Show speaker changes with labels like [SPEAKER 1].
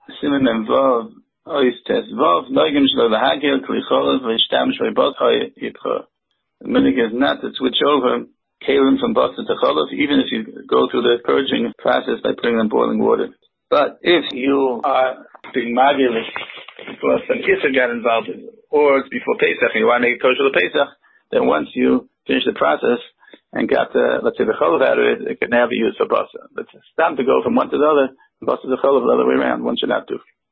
[SPEAKER 1] Simen and Vav, Ois Tes Vav, Noigim Shlo Lahagil, Klichol, Vishtam Shvebot, Hoy Yipcha. The minig is not to switch over kalim from basa to cholov, even if you go through the purging process by putting in boiling water. But if you are being magil because some Isser got involved, or it's before Pesach and you want to make it kosher to Pesach, then once you finish the process and got let's say the cholov out of it, it can now be used for basa. But it's time to go from one to the other, basa to cholov the other way around. One should not do.